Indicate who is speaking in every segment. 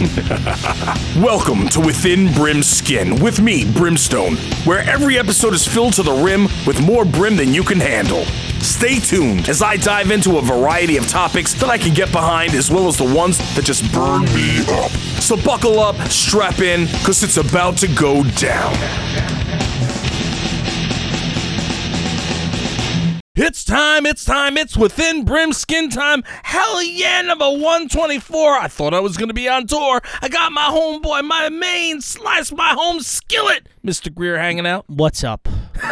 Speaker 1: Welcome to Within Brim's Skin with me, Brimstone, where every episode is filled to the rim with more brim than you can handle. Stay tuned as I dive into a variety of topics that I can get behind, as well as the ones that just burn me up. So buckle up, strap in, because it's about to go down. It's time, it's Within Brim Skin time. Hell yeah, number 124. I thought I was going to be on tour. I got my homeboy, my main slice, my home skillet, Mr. Greer, hanging out.
Speaker 2: What's up?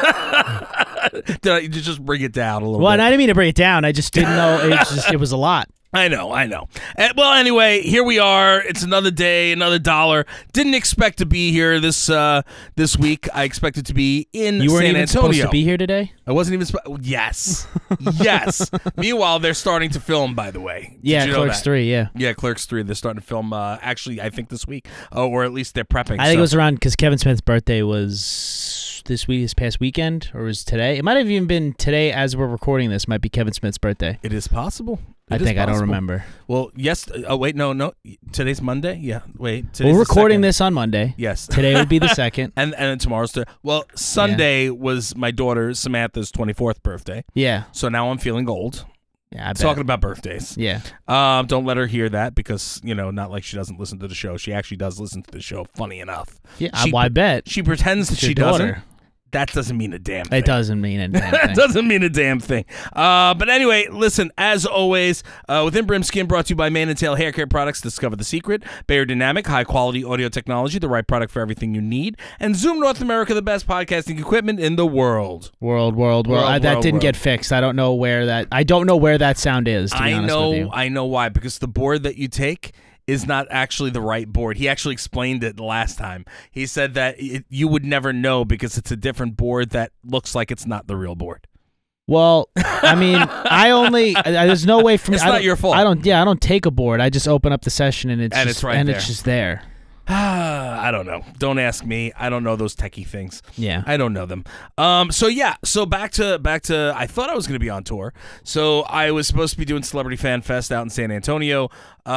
Speaker 1: Did I just bring it down a little bit?
Speaker 2: Well, I didn't mean to bring it down. I just didn't know. It was a lot.
Speaker 1: I know. Well, anyway, here we are. It's another day, another dollar. Didn't expect to be here this week. I expected to be in San Antonio.
Speaker 2: You weren't even supposed to be here today?
Speaker 1: I wasn't even Yes. Yes. Meanwhile, they're starting to film, by the way.
Speaker 2: Yeah, Clerks 3, yeah.
Speaker 1: Yeah, Clerks 3. They're starting to film, actually, I think this week. Or at least they're prepping.
Speaker 2: I think it was around because Kevin Smith's birthday was this past weekend, or was today? It might have even been today as we're recording this. Might be Kevin Smith's birthday.
Speaker 1: It is possible.
Speaker 2: I don't remember.
Speaker 1: Well, yes. Oh, wait, no. Today's Monday? Yeah, wait.
Speaker 2: We're recording this on Monday.
Speaker 1: Yes.
Speaker 2: Today would be the 2nd.
Speaker 1: and tomorrow's well, Sunday was my daughter Samantha's 24th birthday.
Speaker 2: Yeah.
Speaker 1: So now I'm feeling old.
Speaker 2: Yeah, I bet.
Speaker 1: Talking about birthdays.
Speaker 2: Yeah.
Speaker 1: Don't let her hear that because, not like she doesn't listen to the show. She actually does listen to the show, funny enough.
Speaker 2: Yeah, I bet.
Speaker 1: She pretends that she doesn't. That doesn't mean a damn thing.
Speaker 2: It doesn't mean a damn thing.
Speaker 1: That doesn't mean a damn thing. But anyway, listen, as always, Within Brim Skin brought to you by Mane & Tail Hair Care Products. Discover the secret. Bayer Dynamic, high-quality audio technology, the right product for everything you need. And Zoom North America, the best podcasting equipment in the world.
Speaker 2: World. That didn't get fixed. I don't know where that sound is, to be honest with you.
Speaker 1: I know why. Because the board that you take is not actually the right board. He actually explained it last time. He said that you would never know because it's a different board that looks like it's not the real board.
Speaker 2: Well, I mean, there's no way for me.
Speaker 1: It's not your fault.
Speaker 2: I don't take a board. I just open up the session and it's just there.
Speaker 1: I don't know. Don't ask me. I don't know those techie things.
Speaker 2: Yeah.
Speaker 1: I don't know them. So back to I thought I was going to be on tour. So I was supposed to be doing Celebrity Fan Fest out in San Antonio.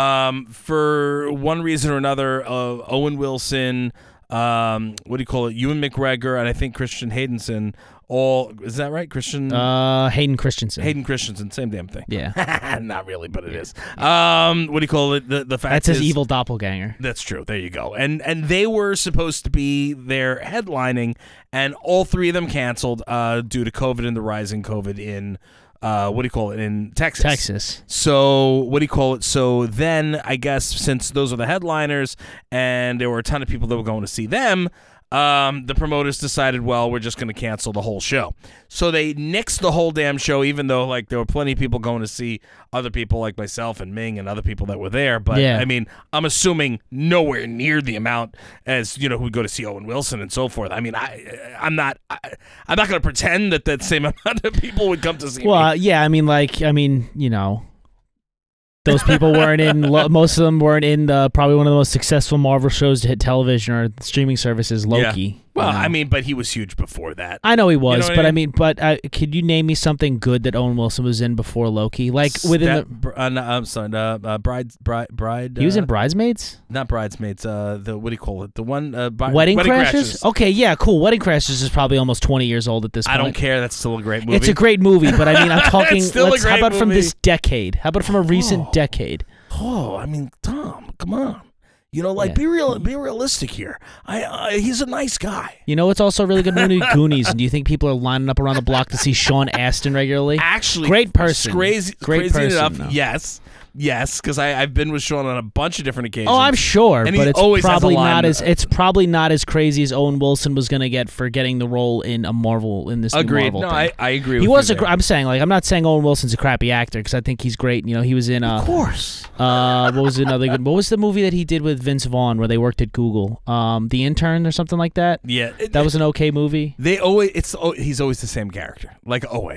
Speaker 1: For one reason or another, Owen Wilson, Ewan McGregor, and I think Christian Haydenson. Is that right?
Speaker 2: Hayden Christensen.
Speaker 1: Hayden Christensen, same damn thing.
Speaker 2: Yeah.
Speaker 1: Not really, but it is. The fact
Speaker 2: That's his evil doppelganger.
Speaker 1: That's true. There you go. And they were supposed to be there headlining, and all three of them canceled due to COVID and the rising COVID in in Texas. So then I guess since those are the headliners and there were a ton of people that were going to see them, the promoters decided, well, we're just going to cancel the whole show. So they nixed the whole damn show, even though there were plenty of people going to see other people like myself and Ming and other people that were there. But
Speaker 2: yeah.
Speaker 1: I mean, I'm assuming nowhere near the amount as who go to see Owen Wilson and so forth. I mean, I'm not going to pretend that same amount of people would come to see me.
Speaker 2: Well, yeah, those people weren't in. Most of them weren't in probably one of the most successful Marvel shows to hit television or streaming services, Loki.
Speaker 1: Yeah. Well, but he was huge before that.
Speaker 2: I know he was, could you name me something good that Owen Wilson was in before Loki? Like
Speaker 1: I'm sorry, Bride.
Speaker 2: He was in Bridesmaids.
Speaker 1: Not Bridesmaids. The one
Speaker 2: Wedding Crashers. Okay, yeah, cool. Wedding Crashers is probably almost 20 years old at this point.
Speaker 1: I don't care. That's still a great movie.
Speaker 2: It's a great movie, but I mean, I'm talking.
Speaker 1: It's still a great
Speaker 2: how about
Speaker 1: movie.
Speaker 2: from this decade? How about from a recent decade?
Speaker 1: Oh, I mean, Tom, come on. Be realistic here. He's a nice guy.
Speaker 2: It's also a really good movie, Goonies. And do you think people are lining up around the block to see Sean Astin regularly?
Speaker 1: Actually,
Speaker 2: great person.
Speaker 1: Crazy
Speaker 2: person,
Speaker 1: enough.
Speaker 2: Though.
Speaker 1: Yes, because I've been with Sean on a bunch of different occasions.
Speaker 2: Oh, I'm sure,
Speaker 1: and
Speaker 2: but
Speaker 1: it's
Speaker 2: probably not as crazy as Owen Wilson was going to get for getting the role in this new Marvel
Speaker 1: Agreed.
Speaker 2: thing.
Speaker 1: I agree.
Speaker 2: He
Speaker 1: with
Speaker 2: was.
Speaker 1: you
Speaker 2: I'm saying, I'm not saying Owen Wilson's a crappy actor because I think he's great. He was in.
Speaker 1: Of course.
Speaker 2: What was another good? What was the movie that he did with Vince Vaughn where they worked at Google? The Intern or something like that.
Speaker 1: Yeah,
Speaker 2: that was an okay movie.
Speaker 1: He's always the same character, like always.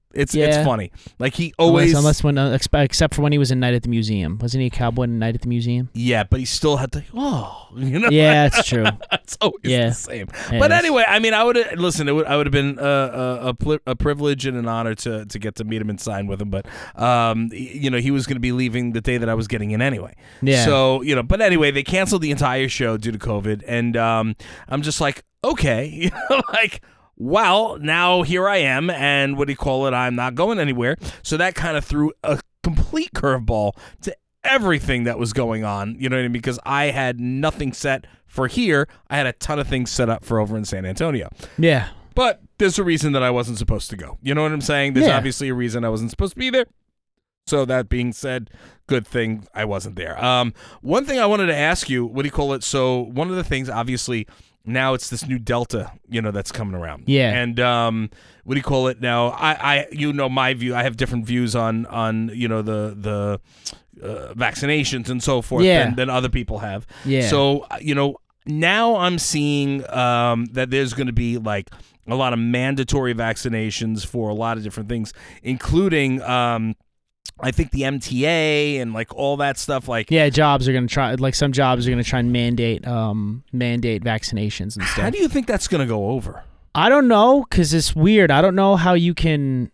Speaker 1: It's
Speaker 2: Yeah.
Speaker 1: funny. Like he always,
Speaker 2: unless when except for when he was in Night at the Museum. Wasn't he a cowboy in Night at the Museum?
Speaker 1: yeah, but he still had to, you know.
Speaker 2: Yeah, that's true.
Speaker 1: It's always
Speaker 2: Yeah.
Speaker 1: the same.
Speaker 2: It
Speaker 1: But
Speaker 2: is.
Speaker 1: anyway, I mean, I would listen. I would have been a privilege and an honor to get to meet him and sign with him. But you know, he was going to be leaving the day that I was getting in anyway.
Speaker 2: Yeah.
Speaker 1: So you know, but anyway, they canceled the entire show due to COVID, and I'm just like, okay, you know, like. Well, now here I am, and what do you call it? I'm not going anywhere. So that kind of threw a complete curveball to everything that was going on. You know what I mean? Because I had nothing set for here. I had a ton of things set up for over in San Antonio.
Speaker 2: Yeah.
Speaker 1: But there's a reason that I wasn't supposed to go. You know what I'm saying? There's obviously a reason I wasn't supposed to be there. So that being said, good thing I wasn't there. One thing I wanted to ask you, what do you call it? So one of the things, obviously, now it's this new Delta, you know, that's coming around.
Speaker 2: Yeah.
Speaker 1: And what do you call it now? I you know my view. I have different views on you know the vaccinations and so forth than other people have.
Speaker 2: Yeah.
Speaker 1: So you know now I'm seeing that there's going to be like a lot of mandatory vaccinations for a lot of different things, including I think the MTA and like all that stuff. Like,
Speaker 2: yeah, jobs are gonna try. Like some jobs are gonna try and mandate vaccinations and stuff.
Speaker 1: how do you think that's going to go over?
Speaker 2: I don't know, because it's weird. I don't know how you can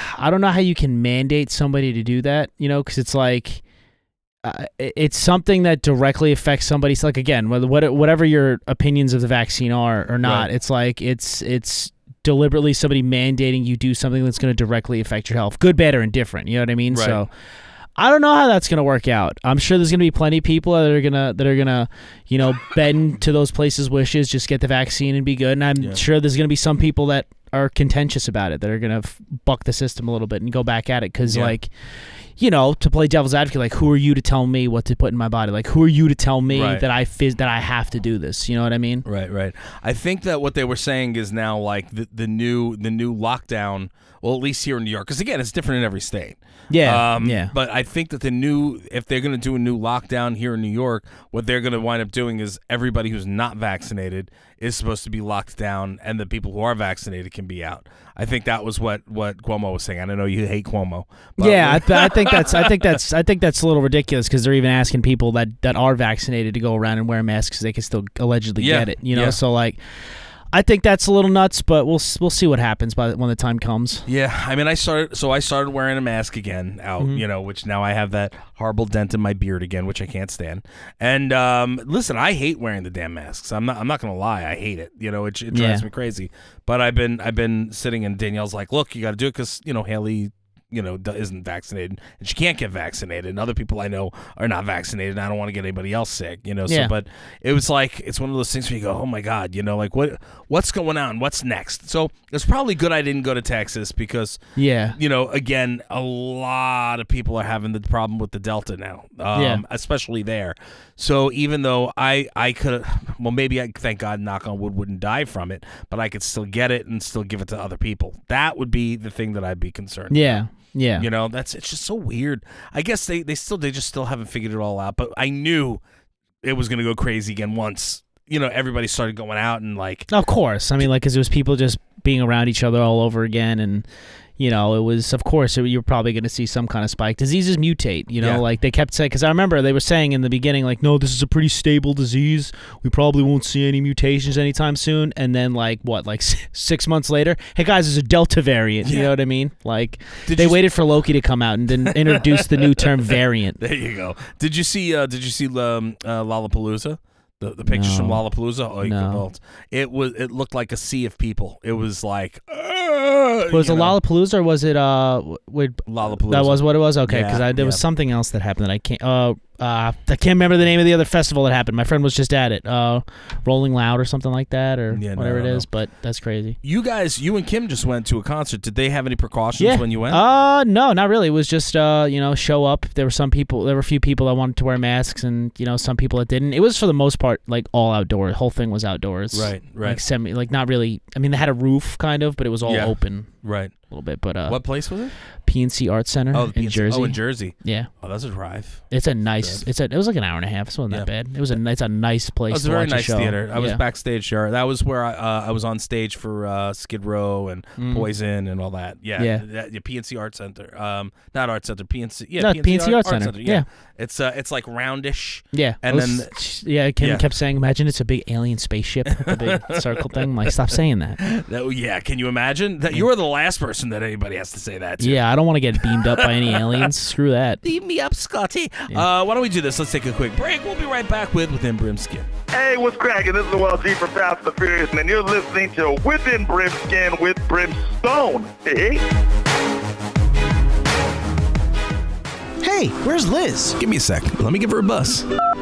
Speaker 2: mandate somebody to do that. You know, because it's like it's something that directly affects somebody. So like again, whatever your opinions of the vaccine are or not,
Speaker 1: Right.
Speaker 2: it's like it's deliberately somebody mandating you do something that's going to directly affect your health, good, bad, or indifferent. You know what I mean?
Speaker 1: Right.
Speaker 2: So I don't know how that's going to work out. I'm sure there's going to be plenty of people that are gonna you know, bend to those places' wishes, just get the vaccine and be good. And I'm sure there's going to be some people that are contentious about it, that are going to buck the system a little bit and go back at it because like, you know, to play devil's advocate, like, who are you to tell me what to put in my body? Like, who are you to tell me that I have to do this? You know what I mean?
Speaker 1: Right. I think that what they were saying is now like the new lockdown. Well, at least here in New York, because again, it's different in every state.
Speaker 2: Yeah.
Speaker 1: But I think that if they're going to do a new lockdown here in New York, what they're going to wind up doing is everybody who's not vaccinated is supposed to be locked down, and the people who are vaccinated can be out. I think that was what Cuomo was saying. I don't know, you hate Cuomo. But
Speaker 2: Yeah, I think that's a little ridiculous because they're even asking people that are vaccinated to go around and wear masks because they can still allegedly get it. You know, so like. I think that's a little nuts, but we'll see what happens when the time comes.
Speaker 1: Yeah, I mean, I started wearing a mask again out, you know, which now I have that horrible dent in my beard again, which I can't stand. And listen, I hate wearing the damn masks. I'm not gonna lie, I hate it. You know, it drives me crazy. But I've been sitting, and Danielle's like, look, you got to do it because you know Haley, you know, isn't vaccinated, and she can't get vaccinated, and other people I know are not vaccinated, and I don't want to get anybody else sick, you know. So, but it was like, it's one of those things where you go, oh my God, you know, like what's going on? What's next? So it's probably good I didn't go to Texas because, you know, again, a lot of people are having the problem with the Delta now, especially there. So even though I could, well, maybe I, thank God, knock on wood, wouldn't die from it, but I could still get it and still give it to other people. That would be the thing that I'd be concerned about.
Speaker 2: Yeah.
Speaker 1: You know, it's just so weird. I guess they just still haven't figured it all out, but I knew it was going to go crazy again once, you know, everybody started going out and like.
Speaker 2: Of course. I mean, like, because it was people just being around each other all over again, and you know, it was, of course, you're probably going to see some kind of spike. Diseases mutate, you know, like they kept saying, because I remember they were saying in the beginning, like, no, this is a pretty stable disease. We probably won't see any mutations anytime soon. And then, like, 6 months later, hey, guys, there's a Delta variant. You know what I mean? Like, they waited for Loki to come out and then introduce the new term variant.
Speaker 1: There you go. Did you see Lollapalooza? The pictures from Lollapalooza? Oh,
Speaker 2: No.
Speaker 1: It looked like a sea of people. It was like,
Speaker 2: was it Lollapalooza or was it
Speaker 1: Lollapalooza?
Speaker 2: That was what it was? Okay, because there was something else that happened that I can't remember the name of the other festival that happened. My friend was just at it, Rolling Loud or something like that, or whatever it is. But that's crazy.
Speaker 1: You and Kim just went to a concert. Did they have any precautions when you went?
Speaker 2: No, not really. It was just you know, show up. There were a few people that wanted to wear masks, and you know, some people that didn't. It was for the most part like all outdoor. The whole thing was outdoors.
Speaker 1: Right.
Speaker 2: Like not really. I mean, they had a roof kind of, but it was all open.
Speaker 1: Right.
Speaker 2: A little bit, but
Speaker 1: what place was it?
Speaker 2: PNC Arts Center in Jersey.
Speaker 1: Oh, in Jersey.
Speaker 2: Yeah.
Speaker 1: Oh, that's a drive.
Speaker 2: It's a nice. It was like an hour and a half. It wasn't that bad. It's a nice place.
Speaker 1: It was
Speaker 2: to
Speaker 1: a very
Speaker 2: watch
Speaker 1: nice
Speaker 2: show.
Speaker 1: theater. I was backstage there. That was where I was on stage for Skid Row and Poison and all that. Yeah. PNC Arts Center. Not Arts Center. PNC. Yeah.
Speaker 2: No, PNC Arts Center. Yeah.
Speaker 1: It's like roundish.
Speaker 2: Yeah.
Speaker 1: And then
Speaker 2: Kim kept saying, "Imagine it's a big alien spaceship, with a big circle thing." I'm like, stop saying that.
Speaker 1: Yeah. Can you imagine that? You are the last person that anybody has to say that to.
Speaker 2: Yeah, I don't want to get beamed up by any aliens. Screw that.
Speaker 1: Beam me up, Scotty. Yeah. Why don't we do this? Let's take a quick break. We'll be right back with Within Brimskin.
Speaker 3: Hey, what's cracking? This is Will G from Fast and the Furious, and you're listening to Within Brimskin with Brimstone. Hey.
Speaker 4: Hey, where's Liz?
Speaker 5: Give me a sec. Let me give her a buzz.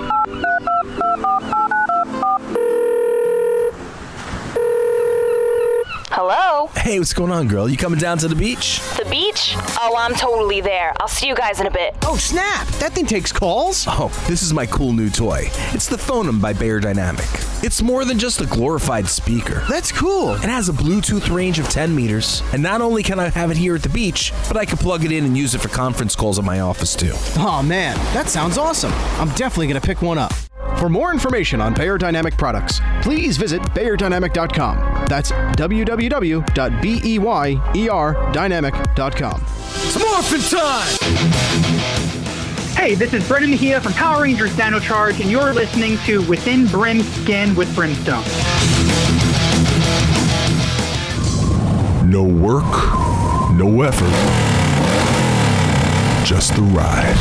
Speaker 6: Hello?
Speaker 5: Hey, what's going on, girl? You coming down to the beach?
Speaker 6: The beach? Oh, I'm totally there. I'll see you guys in a bit.
Speaker 4: Oh, snap! That thing takes calls?
Speaker 5: Oh, this is my cool new toy. It's the Phonem by Beyerdynamic. It's more than just a glorified speaker.
Speaker 4: That's cool.
Speaker 5: It has a Bluetooth range of 10 meters, and not only can I have it here at the beach, but I can plug it in and use it for conference calls at my office, too.
Speaker 4: Oh, man, that sounds awesome. I'm definitely going to pick one up. For more information on Beyerdynamic products, please visit beyerdynamic.com. That's www.beyerdynamic.com.
Speaker 5: It's morphin' time!
Speaker 7: Hey, this is Brendan Mejia from Power Rangers Dino Charge, and you're listening to Within Brimskin with Brimstone.
Speaker 8: No work, no effort, just the ride.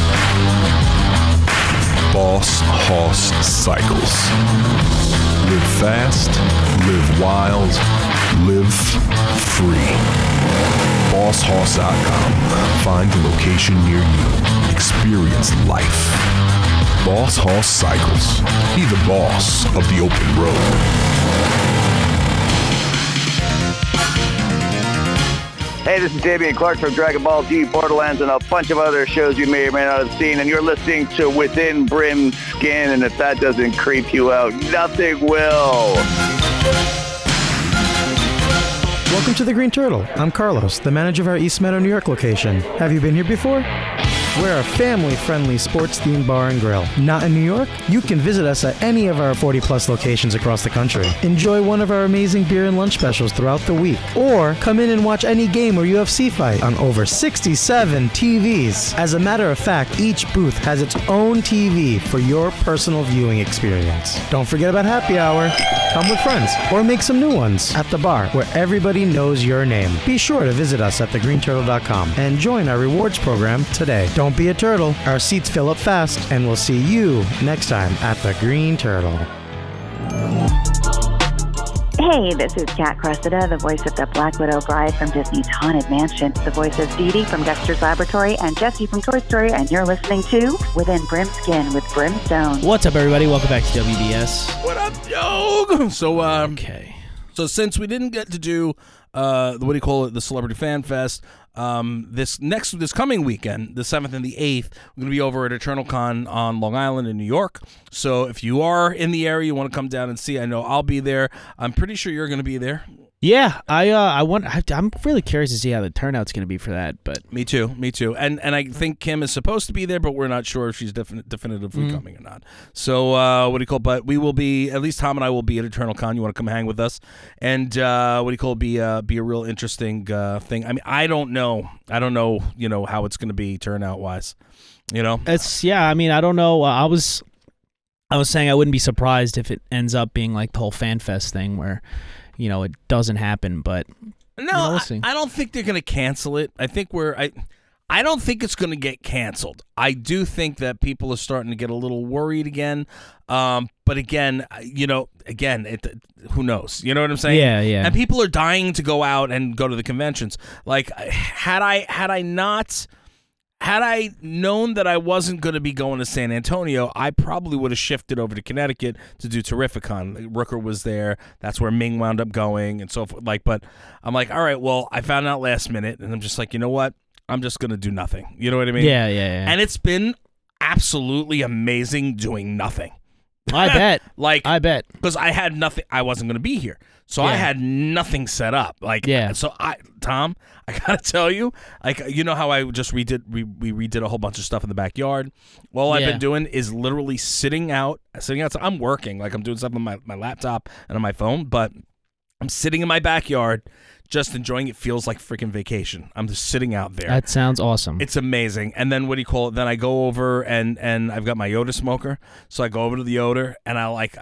Speaker 8: Boss Hoss Cycles. Live fast, live wild, live free. BossHoss.com. Find the location near you. Experience life. Boss Hoss Cycles. Be the boss of the open road.
Speaker 3: Hey, this is Damian Clark from Dragon Ball Z, Borderlands, and a bunch of other shows you may or may not have seen, and you're listening to Within Brimskin, and if that doesn't creep you out, nothing will.
Speaker 9: Welcome to the Green Turtle. I'm Carlos, the manager of our East Meadow, New York location. Have you been here before? We're a family-friendly sports-themed bar and grill. Not in New York? You can visit us at any of our 40-plus locations across the country. Enjoy one of our amazing beer and lunch specials throughout the week. Or come in and watch any game or UFC fight on over 67 TVs. As a matter of fact, each booth has its own TV for your personal viewing experience. Don't forget about happy hour. Come with friends or make some new ones at the bar where everybody knows your name. Be sure to visit us at thegreenturtle.com and join our rewards program today. Don't be a turtle. Our seats fill up fast, and we'll see you next time at the Green Turtle.
Speaker 10: Hey, this is Kat Cressida, the voice of the Black Widow Bride from Disney's Haunted Mansion, the voice of Dee Dee from Dexter's Laboratory, and Jessie from Toy Story, and you're listening to Within Brimskin with Brimstone.
Speaker 2: What's up, everybody? Welcome back to WBS.
Speaker 1: What up, Joe? So,
Speaker 2: okay.
Speaker 1: So since we didn't get to do the Celebrity Fan Fest, this coming weekend, the 7th and the 8th, we're going to be over at Eternal Con on Long Island in New York. So if you are in the area, you want to come down and see, I know I'll be there. I'm pretty sure you're going to be there.
Speaker 2: Yeah, I'm really curious to see how the turnout's going to be for that. But
Speaker 1: me too. And I think Kim is supposed to be there, but we're not sure if she's definitively coming or not. So but we will be, at least Tom and I will be at Eternal Con. You want to come hang with us, and be a real interesting thing. I mean, I don't know, how it's going to be turnout wise. I
Speaker 2: mean, I don't know. I was saying I wouldn't be surprised if it ends up being like the whole Fan Fest thing where, it doesn't happen, but
Speaker 1: no,
Speaker 2: we'll see.
Speaker 1: I don't think they're going to cancel it. I don't think it's going to get canceled. I do think that people are starting to get a little worried again. But again, who knows? You know what I'm saying?
Speaker 2: Yeah.
Speaker 1: And people are dying to go out and go to the conventions. Like, had I known that I wasn't going to be going to San Antonio, I probably would have shifted over to Connecticut to do Terrificon. Rooker was there. That's where Ming wound up going and so forth. But I'm like, all right, well, I found out last minute, and I'm just like, you know what? I'm just going to do nothing. You know what I mean?
Speaker 2: Yeah.
Speaker 1: And it's been absolutely amazing doing nothing.
Speaker 2: I bet.
Speaker 1: I bet. Because I had nothing. I wasn't going to be here. So I had nothing set up. So Tom, I got to tell you, you know how I just we redid a whole bunch of stuff in the backyard? All I've been doing is literally sitting outside. I'm working. I'm doing stuff on my laptop and on my phone, but I'm sitting in my backyard just enjoying it. Feels like freaking vacation. I'm just sitting out there.
Speaker 2: That sounds awesome.
Speaker 1: It's amazing. And then then I go over and I've got my Yoda smoker. So I go over to the Yoda and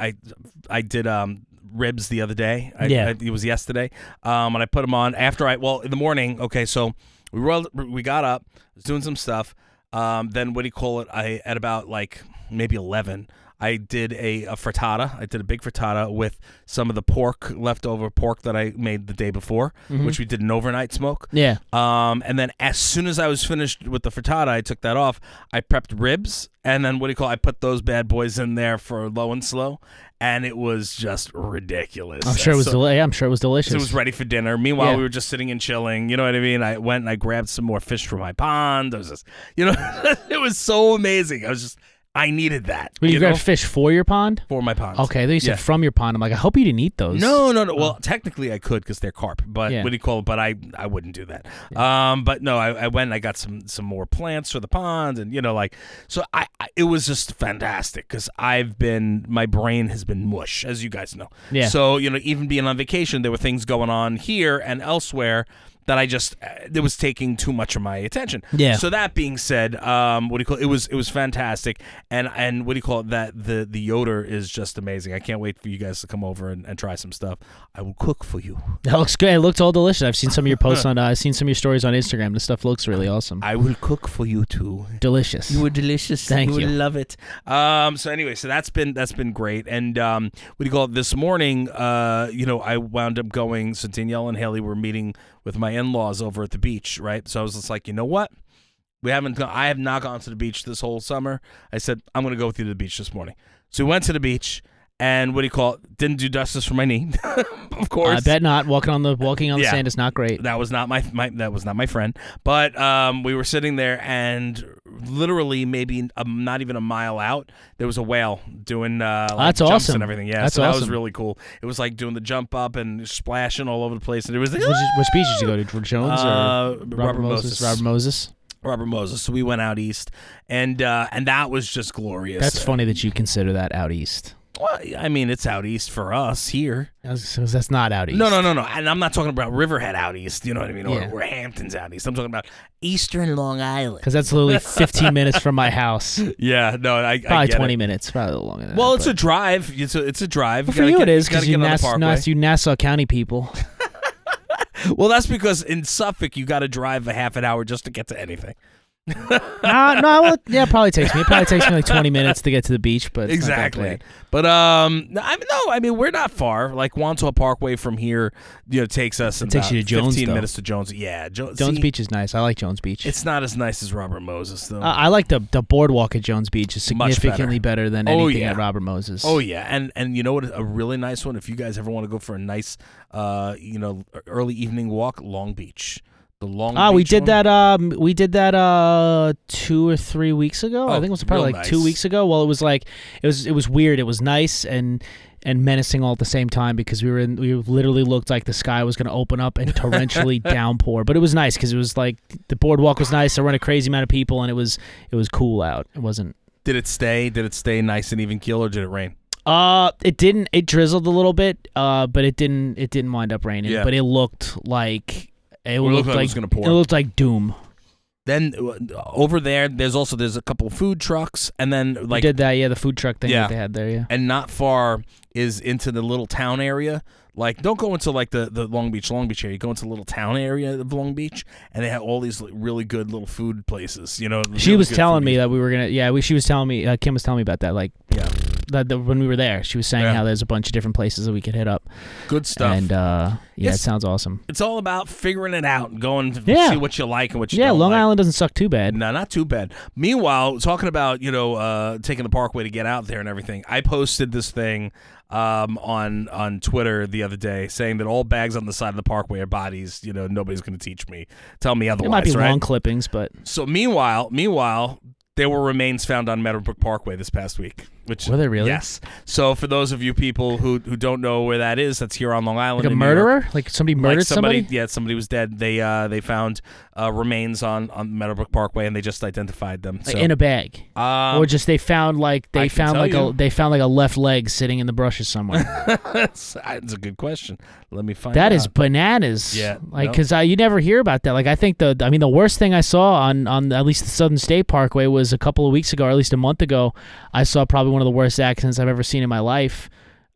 Speaker 1: I did ribs the other day. It was yesterday. And I put them on in the morning. Okay, so we got up, was doing some stuff. Then I at about maybe 11. I did a frittata. I did a big frittata with some of the leftover pork that I made the day before, which we did an overnight smoke.
Speaker 2: Yeah.
Speaker 1: And then as soon as I was finished with the frittata, I took that off. I prepped ribs, and then I put those bad boys in there for low and slow, and it was just ridiculous.
Speaker 2: I'm sure it was delicious.
Speaker 1: So it was ready for dinner. Meanwhile, we were just sitting and chilling. You know what I mean? I went and I grabbed some more fish from my pond. It was just, it was so amazing. I needed that.
Speaker 2: Well, you grabbed fish for your pond?
Speaker 1: For my pond.
Speaker 2: Okay, then you said from your pond. I'm like, I hope you didn't eat those.
Speaker 1: No. Well, technically I could because they're carp, but But I wouldn't do that. Yeah. But no, I went and I got some more plants for the pond, and so it was just fantastic because my brain has been mush, as you guys know.
Speaker 2: Yeah.
Speaker 1: So even being on vacation, there were things going on here and elsewhere that it was taking too much of my attention.
Speaker 2: Yeah.
Speaker 1: So that being said, it was fantastic, and that the Yoda is just amazing. I can't wait for you guys to come over and try some stuff. I will cook for you.
Speaker 2: That looks good. It looks all delicious. I've seen some of your posts I've seen some of your stories on Instagram. This stuff looks really awesome.
Speaker 1: I will cook for you too.
Speaker 2: Delicious.
Speaker 1: You were delicious.
Speaker 2: Thank you.
Speaker 1: You would love it. So anyway, that's been great. And this morning, I wound up going. So Danielle and Haley were meeting with my in-laws over at the beach, right? So I was just like, you know what? I have not gone to the beach this whole summer. I said, I'm going to go with you to the beach this morning. So we went to the beach, and didn't do justice for my knee, of course.
Speaker 2: I bet not. Walking on the sand is not great.
Speaker 1: That was not my friend. But we were sitting there, and literally maybe not even a mile out, there was a whale doing
Speaker 2: that's
Speaker 1: jumps
Speaker 2: awesome.
Speaker 1: and everything. Yeah,
Speaker 2: that's
Speaker 1: so
Speaker 2: awesome.
Speaker 1: That was really cool. It was like doing the jump up and splashing all over the place. And it was
Speaker 2: which beach did you go to? Jones or
Speaker 1: Robert Moses?
Speaker 2: Robert Moses.
Speaker 1: So we went out east, and that was just glorious.
Speaker 2: That's funny that you consider that out east.
Speaker 1: Well, I mean, it's out east for us here.
Speaker 2: That's not out east.
Speaker 1: No. And I'm not talking about Riverhead out east, you know what I mean? Or Hampton's out east. I'm talking about Eastern Long Island.
Speaker 2: Because that's literally 15 minutes from my house.
Speaker 1: Yeah, no, I
Speaker 2: probably
Speaker 1: get
Speaker 2: 20
Speaker 1: it.
Speaker 2: minutes, probably a little longer than
Speaker 1: that. Well,
Speaker 2: it's
Speaker 1: a drive. It's a drive.
Speaker 2: Well, for you it is, because you Nassau County people.
Speaker 1: Well, that's because in Suffolk, you got to drive a half an hour just to get to anything.
Speaker 2: It probably takes me. It probably takes me like 20 minutes to get to the beach, but it's
Speaker 1: exactly.
Speaker 2: Not that
Speaker 1: but I mean, we're not far. Like Wandsworth Parkway from here, takes us.
Speaker 2: It takes you to Jones.
Speaker 1: 15 minutes to Jones. Yeah,
Speaker 2: Jones Beach is nice. I like Jones Beach.
Speaker 1: It's not as nice as Robert Moses though.
Speaker 2: I like the boardwalk at Jones Beach. Is significantly better than anything at Robert Moses.
Speaker 1: Oh yeah, and you know what? A really nice one. If you guys ever want to go for a nice, early evening walk, Long Beach. The Long Beach
Speaker 2: we did
Speaker 1: one?
Speaker 2: that. We did that 2 or 3 weeks ago. I think it was probably like 2 weeks ago. Well, it was it was weird. It was nice and menacing all at the same time because we literally looked like the sky was going to open up and torrentially downpour. But it was nice because it was like the boardwalk was nice. There weren't a crazy amount of people, and it was cool out. It wasn't.
Speaker 1: Did it stay nice and even keel, or did it rain?
Speaker 2: It didn't. It drizzled a little bit. But it didn't wind up raining.
Speaker 1: Yeah.
Speaker 2: But it looked like. It looked like
Speaker 1: it was going to pour.
Speaker 2: It looked like doom.
Speaker 1: Then over there's a couple of food trucks, and then
Speaker 2: we did that, the food truck thing that they had there, yeah.
Speaker 1: And not far is into the little town area. Like, don't go into like the Long Beach area. Go into the little town area of Long Beach, and they have all these really good little food places.
Speaker 2: She was telling me that we were gonna. She was telling me. Kim was telling me about that. Like, that when we were there, she was saying how there's a bunch of different places that we could hit up.
Speaker 1: Good stuff.
Speaker 2: And it sounds awesome.
Speaker 1: It's all about figuring it out and going to see what you like and what you don't
Speaker 2: Long
Speaker 1: like.
Speaker 2: Island doesn't suck too bad.
Speaker 1: No, not too bad. Meanwhile, talking about taking the Parkway to get out there and everything, I posted this thing on Twitter the other day saying that all bags on the side of the Parkway are bodies. Nobody's going to teach me, tell me otherwise.
Speaker 2: It might be
Speaker 1: right?
Speaker 2: long clippings, but
Speaker 1: so meanwhile, there were remains found on Meadowbrook Parkway this past week.
Speaker 2: Were they really?
Speaker 1: Yes. So for those of you people who don't know where that is, that's here on Long Island.
Speaker 2: Like a
Speaker 1: in New
Speaker 2: murderer?
Speaker 1: York.
Speaker 2: Like somebody murdered somebody?
Speaker 1: Yeah, somebody was dead. They found remains on Meadowbrook Parkway, and they just identified them. So.
Speaker 2: In a bag, or just they found like a left leg sitting in the bushes somewhere.
Speaker 1: That's a good question. Let me find.
Speaker 2: That
Speaker 1: out.
Speaker 2: is bananas.
Speaker 1: Yeah,
Speaker 2: because you never hear about that. Like I think the worst thing I saw on at least the Southern State Parkway was a couple of weeks ago, or at least a month ago. I saw probably one of the worst accidents I've ever seen in my life.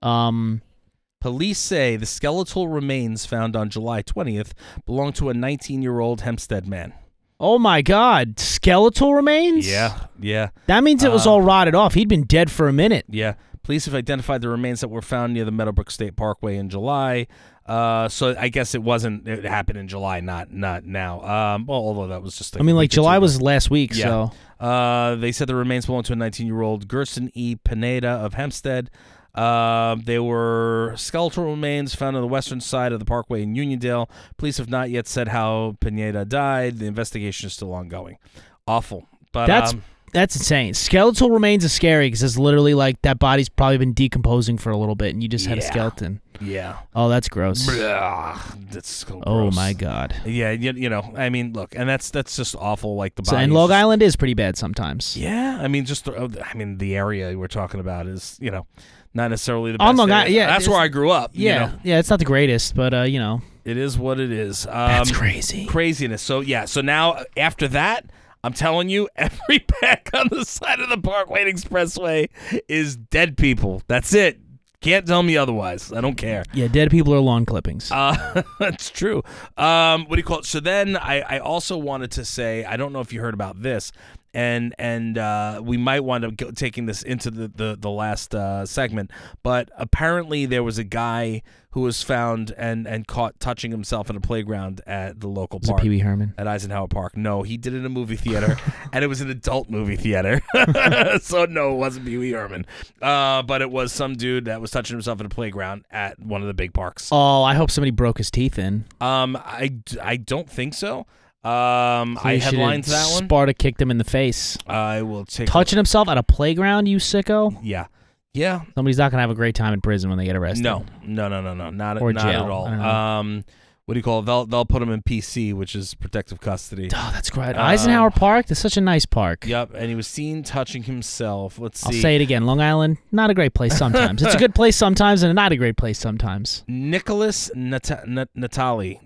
Speaker 1: Police say the skeletal remains found on July 20th belong to a 19-year-old Hempstead man.
Speaker 2: Oh my God! Skeletal remains?
Speaker 1: Yeah.
Speaker 2: That means it was all rotted off. He'd been dead for a minute.
Speaker 1: Yeah. Police have identified the remains that were found near the Meadowbrook State Parkway in July. So I guess it happened in July, not now. Although that was just
Speaker 2: July was last week,
Speaker 1: yeah.
Speaker 2: So.
Speaker 1: They said the remains belong to a 19-year-old Gerson E. Pineda of Hempstead. They were skeletal remains found on the western side of the parkway in Uniondale. Police have not yet said how Pineda died. The investigation is still ongoing. Awful. But
Speaker 2: that's insane. Skeletal remains are scary because it's literally like that body's probably been decomposing for a little bit, and you just had a skeleton.
Speaker 1: Yeah.
Speaker 2: Oh, that's gross.
Speaker 1: That's so gross.
Speaker 2: Oh my God.
Speaker 1: Yeah, I mean, look, and that's just awful. Like the
Speaker 2: body. And Long Island is pretty bad sometimes.
Speaker 1: Yeah, I mean, the area we're talking about is not necessarily the best.
Speaker 2: On Long Island, yeah,
Speaker 1: that's where I grew up.
Speaker 2: Yeah, yeah, it's not the greatest, but
Speaker 1: it is what it is.
Speaker 2: That's crazy.
Speaker 1: Craziness. So yeah, so now after that. I'm telling you, every pack on the side of the Parkway Expressway is dead people. That's it. Can't tell me otherwise. I don't care.
Speaker 2: Yeah, dead people are lawn clippings.
Speaker 1: That's true. What do you call it? So then I also wanted to say, I don't know if you heard about this, and we might wind up taking this into the last segment, but apparently there was a guy who was found and caught touching himself in a playground at the local park.
Speaker 2: Was it Pee Wee Herman?
Speaker 1: At Eisenhower Park. No, he did it in a movie theater, and it was an adult movie theater. So no, it wasn't Pee Wee Herman. But it was some dude that was touching himself in a playground at one of the big parks.
Speaker 2: Oh, I hope somebody broke his teeth in.
Speaker 1: I don't think so. I headlined that one.
Speaker 2: Sparta kicked him in the face.
Speaker 1: I will take
Speaker 2: touching himself at a playground, you sicko.
Speaker 1: Yeah.
Speaker 2: Somebody's not gonna have a great time in prison when they get arrested.
Speaker 1: No, not
Speaker 2: or
Speaker 1: not
Speaker 2: jail.
Speaker 1: at all. What do you call it? They'll put him in PC, which is protective custody.
Speaker 2: Oh, that's great. Eisenhower Park. That's such a nice park.
Speaker 1: Yep, and he was seen touching himself. Let's see.
Speaker 2: I'll say it again. Long Island, not a great place sometimes. It's a good place sometimes, and not a great place sometimes.
Speaker 1: Nicholas Natali,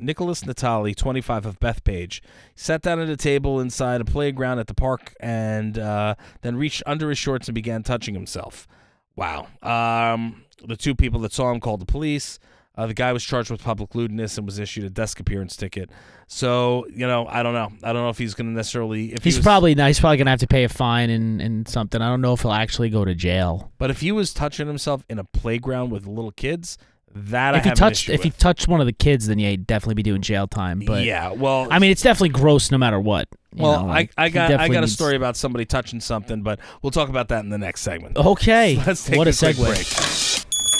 Speaker 1: 25 of Bethpage, sat down at a table inside a playground at the park, and then reached under his shorts and began touching himself. Wow. The two people that saw him called the police. The guy was charged with public lewdness and was issued a desk appearance ticket. So, I don't know. I don't know if he's going to necessarily...
Speaker 2: He's probably going to have to pay a fine and something. I don't know if he'll actually go to jail.
Speaker 1: But if he was touching himself in a playground with little kids,
Speaker 2: if he touched one of the kids, then he'd definitely be doing jail time. But
Speaker 1: yeah, well...
Speaker 2: I mean, it's definitely gross no matter what.
Speaker 1: I got a story about somebody touching something, but we'll talk about that in the next segment.
Speaker 2: Okay.
Speaker 1: So let's take
Speaker 2: what
Speaker 1: a
Speaker 2: segue.
Speaker 1: quick break.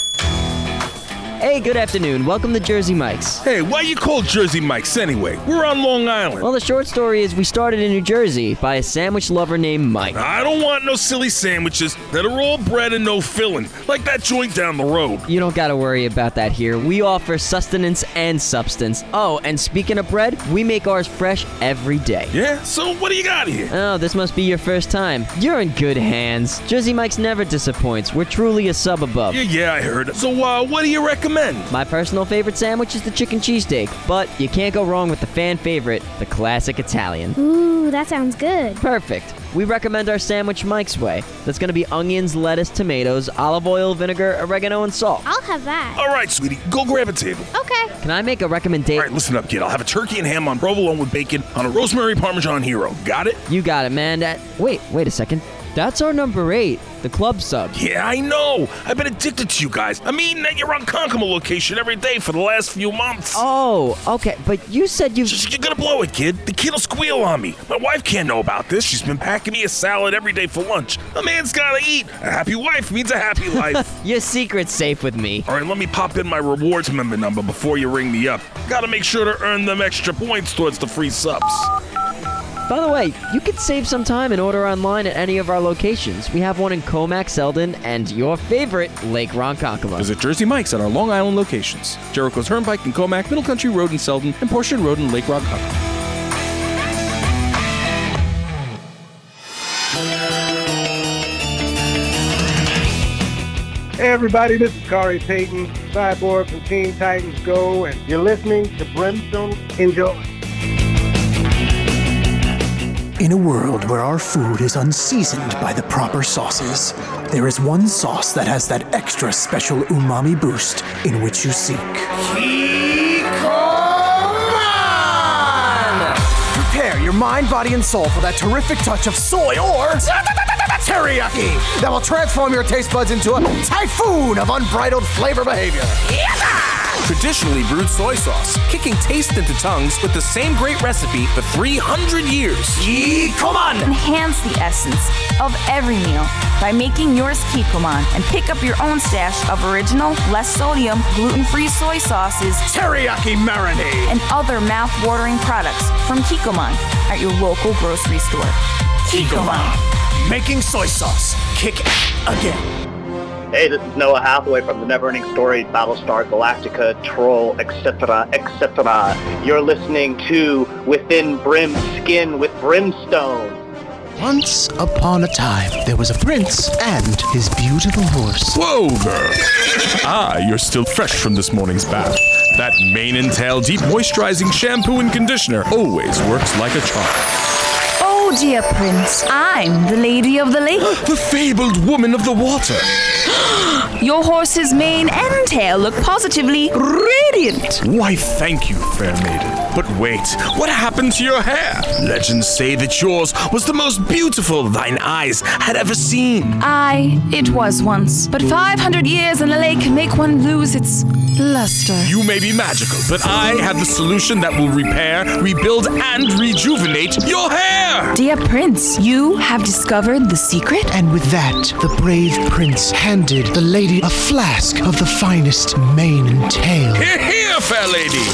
Speaker 11: Hey, good afternoon. Welcome to Jersey Mike's.
Speaker 8: Hey, why you call Jersey Mike's anyway? We're on Long Island.
Speaker 11: Well, the short story is we started in New Jersey by a sandwich lover named Mike.
Speaker 8: I don't want no silly sandwiches that are all bread and no filling, like that joint down the road.
Speaker 11: You don't gotta worry about that here. We offer sustenance and substance. Oh, and speaking of bread, we make ours fresh every day.
Speaker 8: Yeah? So what do you got here?
Speaker 11: Oh, this must be your first time. You're in good hands. Jersey Mike's never disappoints. We're truly a sub above.
Speaker 8: Yeah, I heard. So, what do you recommend?
Speaker 11: My personal favorite sandwich is the chicken cheesesteak, but you can't go wrong with the fan favorite, the classic Italian.
Speaker 12: Ooh, that sounds good.
Speaker 11: Perfect. We recommend our sandwich Mike's way. That's going to be onions, lettuce, tomatoes, olive oil, vinegar, oregano, and salt.
Speaker 12: I'll have that.
Speaker 8: All right, sweetie. Go grab a table.
Speaker 12: Okay.
Speaker 11: Can I make a recommendation?
Speaker 8: All right, listen up, kid. I'll have a turkey and ham on provolone with bacon on a rosemary parmesan hero. Got it?
Speaker 11: You got it, man. Wait a second. That's our number 8, the club sub.
Speaker 8: Yeah, I know. I've been addicted to you guys. I'm eating at your Ronkonkoma location every day for the last few months.
Speaker 11: Oh, okay. But you said you're
Speaker 8: gonna blow it, kid. The kid'll squeal on me. My wife can't know about this. She's been packing me a salad every day for lunch. A man's gotta eat. A happy wife means a happy life.
Speaker 11: Your secret's safe with me.
Speaker 8: All right, let me pop in my rewards member number before you ring me up. Gotta make sure to earn them extra points towards the free subs.
Speaker 11: By the way, you could save some time and order online at any of our locations. We have one in Comac, Selden, and your favorite, Lake Ronkonkoma.
Speaker 5: Visit Jersey Mike's at our Long Island locations. Jericho's Turnpike in Comac, Middle Country Road in Selden, and Portion Road in Lake Ronkonkoma.
Speaker 12: Hey everybody, this is Corey Payton, Cyborg from Teen Titans Go, and you're listening to Brimstone. Enjoy.
Speaker 13: In a world where our food is unseasoned by the proper sauces, there is one sauce that has that extra special umami boost in which you seek.
Speaker 4: Kikoman! Prepare your mind, body, and soul for that terrific touch of soy or teriyaki that will transform your taste buds into a typhoon of unbridled flavor behavior.
Speaker 5: Traditionally brewed soy sauce, kicking taste into tongues with the same great recipe for 300 years.
Speaker 13: Kikoman!
Speaker 6: Enhance the essence of every meal by making yours Kikoman and pick up your own stash of original, less sodium, gluten-free soy sauces,
Speaker 4: teriyaki marinade,
Speaker 6: and other mouth-watering products from Kikoman at your local grocery store. Kikoman.
Speaker 4: Making soy sauce kick again.
Speaker 3: Hey, this is Noah Hathaway from the Neverending Stories, Battlestar Galactica, Troll, etc., etc. You're listening to Within Brim's Skin with Brimstone.
Speaker 13: Once upon a time, there was a prince and his beautiful horse.
Speaker 8: Whoa, girl. You're still fresh from this morning's bath. That mane and tail deep moisturizing shampoo and conditioner always works like a charm.
Speaker 6: Oh, dear Prince, I'm the Lady of the Lake.
Speaker 8: The fabled woman of the water.
Speaker 6: Your horse's mane and tail look positively radiant.
Speaker 8: Why, thank you, fair maiden. But wait, what happened to your hair? Legends say that yours was the most beautiful thine eyes had ever seen.
Speaker 6: Aye, it was once. But 500 years in a lake can make one lose its luster.
Speaker 8: You may be magical, but I have the solution that will repair, rebuild, and rejuvenate your hair!
Speaker 6: Dear Prince, you have discovered the secret?
Speaker 13: And with that, the brave prince handed the lady a flask of the finest mane and tail.
Speaker 8: Here, here, fair lady!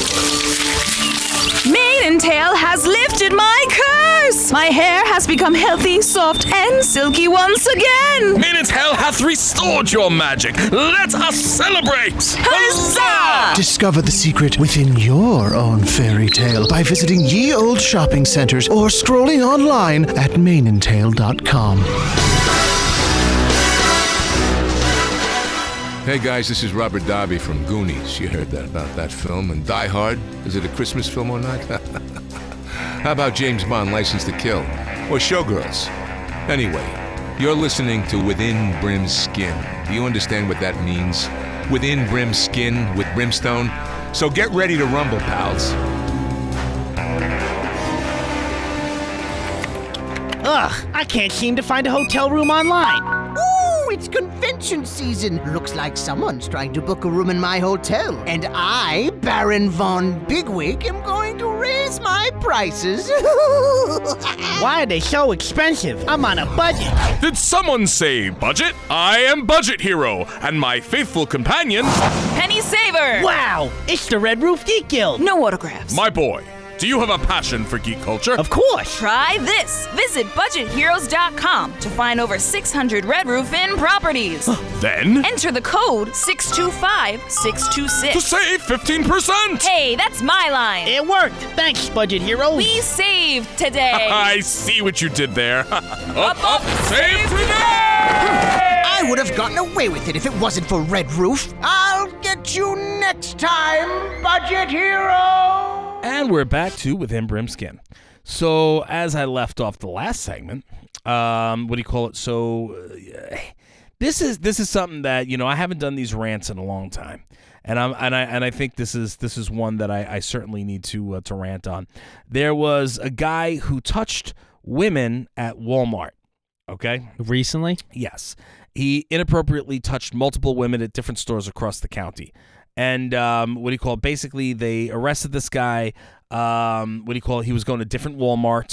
Speaker 6: Mane and tail has lifted my curse! My hair has become healthy, soft, and silky once again!
Speaker 8: Mane and tail hath restored your magic! Let us celebrate!
Speaker 6: Huzzah!
Speaker 13: Discover the secret within your own fairy tale by visiting ye old shopping centers or scrolling online at maneandtail.com.
Speaker 14: Hey guys, this is Robert Darby from Goonies. You heard that about that film. And Die Hard, is it a Christmas film or not? How about James Bond, License to Kill? Or Showgirls? Anyway, you're listening to Within Brim's Skin. Do you understand what that means? Within Brim's Skin with Brimstone? So get ready to rumble, pals.
Speaker 2: Ugh, I can't seem to find a hotel room online.
Speaker 15: It's convention season. Looks like someone's trying to book a room in my hotel. And I, Baron Von Bigwig, am going to raise my prices.
Speaker 2: Why are they so expensive? I'm on a budget.
Speaker 8: Did someone say budget? I am Budget Hero, and my faithful companion...
Speaker 6: Penny Saver!
Speaker 2: Wow, it's the Red Roof Geek Guild.
Speaker 6: No autographs.
Speaker 8: My boy, do you have a passion for geek culture?
Speaker 2: Of course.
Speaker 6: Try this. Visit budgetheroes.com to find over 600 Red Roof Inn properties.
Speaker 8: Then?
Speaker 6: Enter the code 625-626.
Speaker 8: To save 15%!
Speaker 6: Hey, that's my line.
Speaker 2: It worked. Thanks, Budget Heroes.
Speaker 6: We saved today.
Speaker 8: I see what you did there. up, save today!
Speaker 15: I would have gotten away with it if it wasn't for Red Roof. I'll get you next time, Budget Hero!
Speaker 1: And we're back to Within Brim's Skin. So, as I left off the last segment, what do you call it? So, this is something that, you know, I haven't done these rants in a long time, and I think this is one that I certainly need to rant on. There was a guy who touched women at Walmart. Okay,
Speaker 2: recently?
Speaker 1: Yes, he inappropriately touched multiple women at different stores across the county. And what do you call it? Basically, they arrested this guy. He was going to different Walmarts.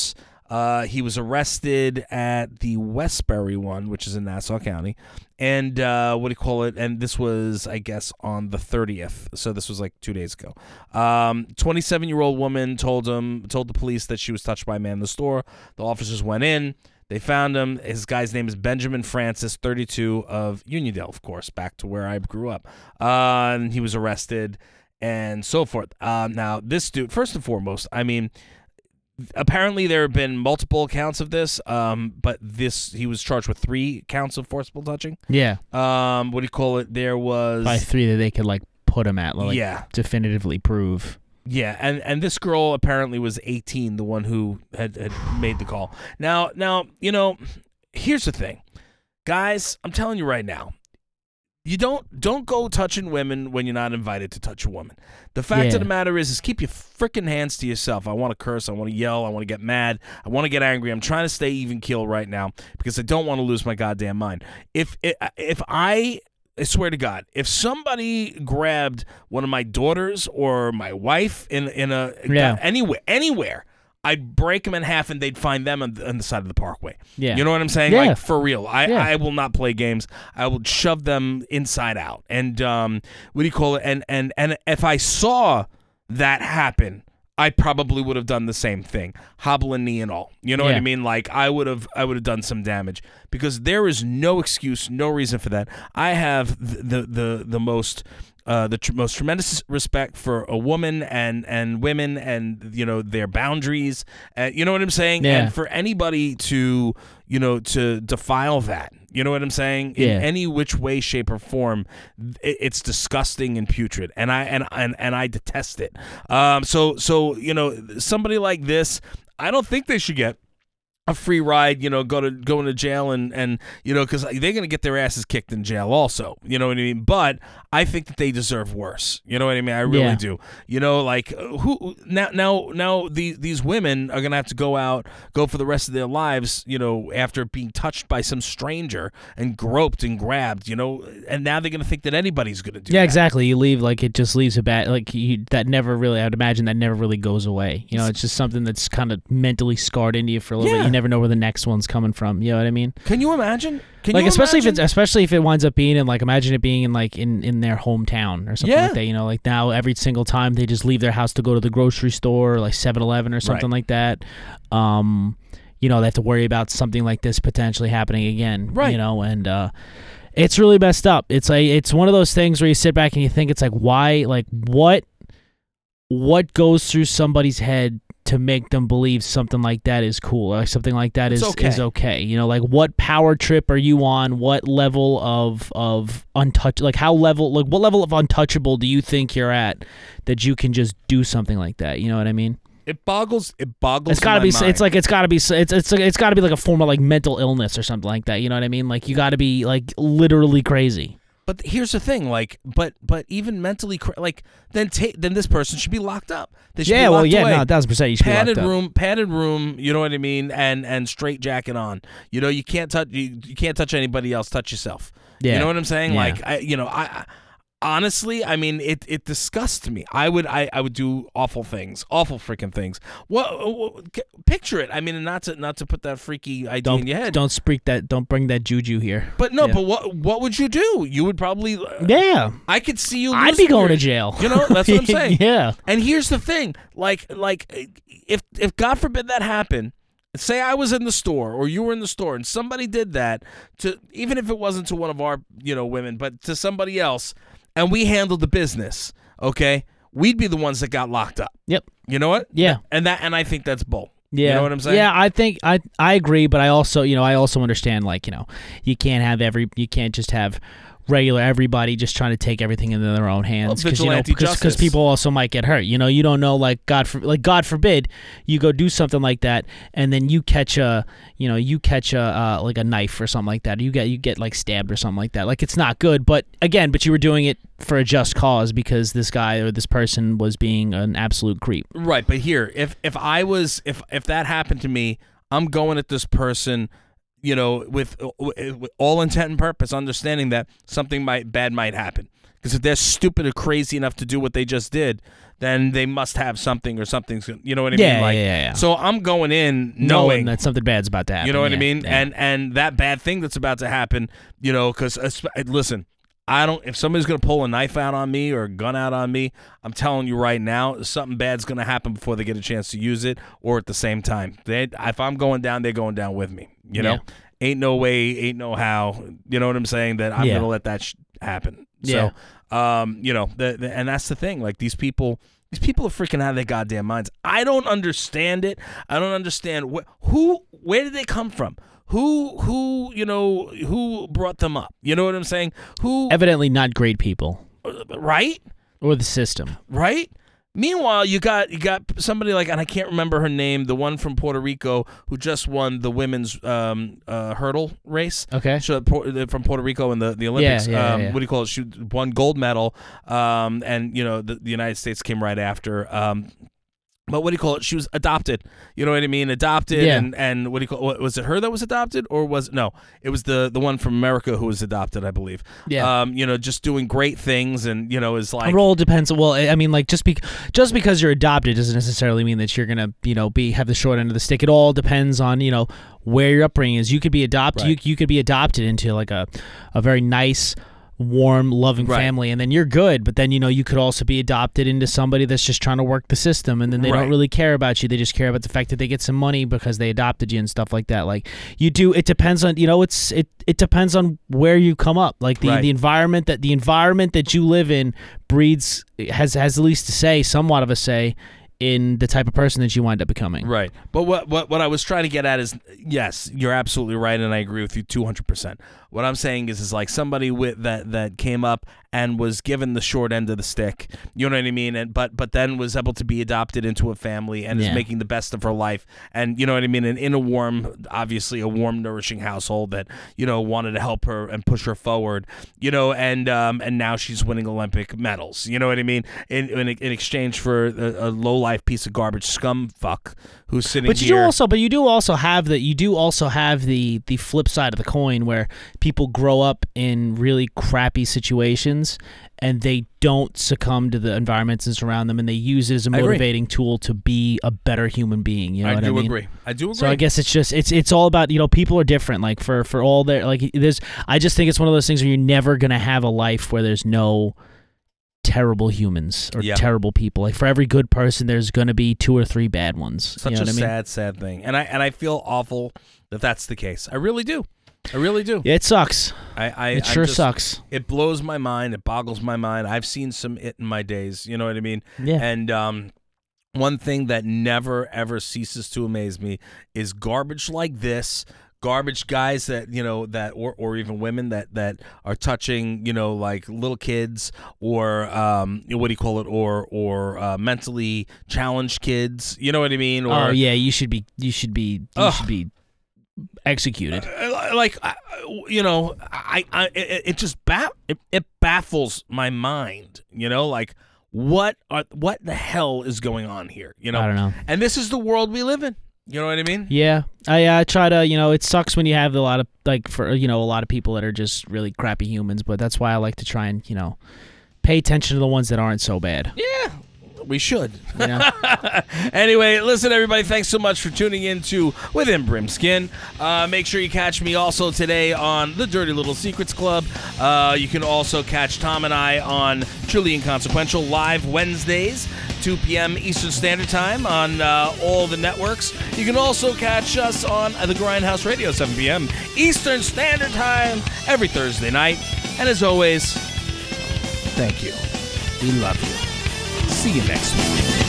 Speaker 1: He was arrested at the Westbury one, which is in Nassau County. And and this was, I guess, on the 30th. So this was like 2 days ago. 27-year-old woman told the police that she was touched by a man in the store. The officers went in. They found him. His guy's name is Benjamin Francis, 32, of Uniondale, of course, back to where I grew up. And he was arrested and so forth. Now, this dude, first and foremost, I mean, apparently there have been multiple accounts of this, but he was charged with 3 counts of forcible touching.
Speaker 2: Yeah.
Speaker 1: There was...
Speaker 2: By 3 that they could, like, put him at, like, definitively prove.
Speaker 1: Yeah, and this girl apparently was 18, the one who had made the call. Now, you know, here's the thing. Guys, I'm telling you right now, you don't go touching women when you're not invited to touch a woman. The fact of the matter is keep your freaking hands to yourself. I want to curse, I want to yell, I want to get mad, I want to get angry. I'm trying to stay even keel right now because I don't want to lose my goddamn mind. I swear to God, if somebody grabbed one of my daughters or my wife anywhere, I'd break them in half and they'd find them on the side of the parkway. Yeah. You know what I'm saying?
Speaker 2: Yeah.
Speaker 1: Like, for real. I will not play games. I will shove them inside out. And and if I saw that happen, I probably would have done the same thing, hobble and knee and all. You know what I mean? Like I would have done some damage because there is no excuse, no reason for that. I have the most most tremendous respect for a woman and women and their boundaries. You know what I'm saying?
Speaker 2: Yeah.
Speaker 1: And for anybody to defile that. You know what I'm saying? In any which way, shape, or form, it's disgusting and putrid, and I detest it. So somebody like this, I don't think they should get a free ride, go into jail and because they're going to get their asses kicked in jail also, you know what I mean? But I think that they deserve worse. You know what I mean? I really do. Who now these women are going to have to go for the rest of their lives, after being touched by some stranger and groped and grabbed, and now they're going to think that anybody's going to do that.
Speaker 2: Yeah, exactly. You leave, like, it just leaves a bad, like, that never really, I would imagine that never really goes away. It's just something that's kind of mentally scarred into you for a little bit. You never know where the next one's coming from. You know what I mean?
Speaker 1: Can you imagine?
Speaker 2: Especially if it winds up being in, like, imagine it being in their hometown or something like that. Like now every single time they just leave their house to go to the grocery store, or like 7-Eleven or something like that. They have to worry about something like this potentially happening again. Right. And it's really messed up. It's one of those things where you sit back and you think, it's like, why, like, what goes through somebody's head to make them believe something like that is cool, or something like that is okay. Like, what power trip are you on? What level of untouch? Like, what level of untouchable do you think you're at that you can just do something like that? You know what I mean?
Speaker 1: It boggles.
Speaker 2: It's gotta be.
Speaker 1: Mind.
Speaker 2: It's like it's gotta be like a form of, like, mental illness or something like that. You know what I mean? Like, you gotta be, like, literally crazy.
Speaker 1: But here's the thing, like, but even mentally, like, then this person should be locked up. They should be locked away.
Speaker 2: No, 1,000%. You should be locked up.
Speaker 1: Padded room. You know what I mean? And straight jacket on. You can't touch. You can't touch anybody else. Touch yourself. Yeah. You know what I'm saying?
Speaker 2: Yeah.
Speaker 1: Like, I honestly, I mean, it disgusts me. I would do awful things, awful freaking things. What picture it? I mean, not to put that freaky idea in your head.
Speaker 2: Don't bring that juju here.
Speaker 1: But no, but what would you do? You would probably I could see you.
Speaker 2: I'd be going to jail.
Speaker 1: That's what I'm saying.
Speaker 2: Yeah.
Speaker 1: And here's the thing, like if God forbid that happened. Say I was in the store, or you were in the store, and somebody did that to, even if it wasn't to one of our women, but to somebody else. And we handled the business, okay? We'd be the ones that got locked up.
Speaker 2: Yep.
Speaker 1: You know what?
Speaker 2: Yeah.
Speaker 1: And I think that's bull.
Speaker 2: Yeah.
Speaker 1: You know what I'm saying?
Speaker 2: Yeah, I think I agree, but I also understand, like, you can't just have regular everybody just trying to take everything into their own hands, because people also might get hurt. You don't know, like, God forbid you go do something like that and then you catch a like a knife or something like that. You get like stabbed or something like that. Like, it's not good, but you were doing it for a just cause because this guy or this person was being an absolute creep.
Speaker 1: Right, but here, if that happened to me, I'm going at this person with all intent and purpose, understanding that something bad might happen. Because if they're stupid or crazy enough to do what they just did, then they must have something or something's, you know what I mean?
Speaker 2: Yeah.
Speaker 1: So I'm going in knowing
Speaker 2: that something bad's about to happen.
Speaker 1: You know what I mean?
Speaker 2: Yeah.
Speaker 1: And that bad thing that's about to happen, because listen, if somebody's going to pull a knife out on me or a gun out on me, I'm telling you right now, something bad's going to happen before they get a chance to use it or at the same time. If I'm going down, they're going down with me, you know? Ain't no way, ain't no how, you know what I'm saying, that I'm going to let that happen. So, and that's the thing. Like, these people are freaking out of their goddamn minds. I don't understand it. I don't understand where did they come from? Who brought them up? You know what I'm saying?
Speaker 2: Evidently not great people.
Speaker 1: Right?
Speaker 2: Or the system.
Speaker 1: Right? Meanwhile, you got somebody like, and I can't remember her name, the one from Puerto Rico who just won the women's hurdle race.
Speaker 2: Okay.
Speaker 1: From Puerto Rico in the Olympics.
Speaker 2: Yeah.
Speaker 1: What do you call it? She won gold medal, and the United States came right after. But what do you call it? She was adopted. You know what I mean? Adopted, and what do you call it? Was it her that was adopted, or it was the one from America who was adopted, I believe.
Speaker 2: Yeah.
Speaker 1: Just doing great things, and is like.
Speaker 2: It all depends. Well, I mean, like just because you're adopted doesn't necessarily mean that you're gonna have the short end of the stick. It all depends on where your upbringing is. You could be adopted. Right. You could be adopted into like a very nice, warm, loving family, and then you're good. But then you could also be adopted into somebody that's just trying to work the system, and then they don't really care about you. They just care about the fact that they get some money because they adopted you and stuff like that. Like it depends on it depends on where you come up. Like the environment that you live in has at least somewhat of a say in the type of person that you wind up becoming.
Speaker 1: Right. But what I was trying to get at is, yes, you're absolutely right, and I agree with you 200%. What I'm saying is like somebody with that came up and was given the short end of the stick. You know what I mean? And but then was able to be adopted into a family and is making the best of her life. And you know what I mean? And in a warm, nourishing household that wanted to help her and push her forward. And now she's winning Olympic medals. You know what I mean? In exchange for a low life piece of garbage scum fuck who's sitting here.
Speaker 2: But you do also have the flip side of the coin where people grow up in really crappy situations and they don't succumb to the environments that surround them, and they use it as a motivating tool to be a better human being. You know what I mean?
Speaker 1: I do agree.
Speaker 2: So I guess it's all about, people are different. Like for all their, like I just think it's one of those things where you're never going to have a life where there's no terrible humans or terrible people. Like for every good person, there's going to be 2 or 3 bad ones.
Speaker 1: Such a sad thing. And I feel awful that that's the case. I really do.
Speaker 2: Yeah, it sucks. It sure sucks.
Speaker 1: It blows my mind. It boggles my mind. I've seen some in my days. You know what I mean?
Speaker 2: Yeah.
Speaker 1: And one thing that never ever ceases to amaze me is garbage like this. Garbage guys that or even women that are touching like little kids or what do you call it or mentally challenged kids. You know what I mean? Or,
Speaker 2: you should be executed.
Speaker 1: It just it baffles my mind. Like what the hell is going on here?
Speaker 2: I don't know.
Speaker 1: And this is the world we live in. You know what I mean?
Speaker 2: Yeah, I try to. It sucks when you have a lot of a lot of people that are just really crappy humans. But that's why I like to try and pay attention to the ones that aren't so bad.
Speaker 1: Yeah. We should. Anyway, listen, everybody, thanks so much for tuning in to Within Brimskin. Make sure you catch me also today on the Dirty Little Secrets Club. You can also catch Tom and I on Truly Inconsequential live Wednesdays, 2 p.m. Eastern Standard Time on all the networks. You can also catch us on the Grindhouse Radio, 7 p.m. Eastern Standard Time every Thursday night. And as always, thank you. We love you. See you next week.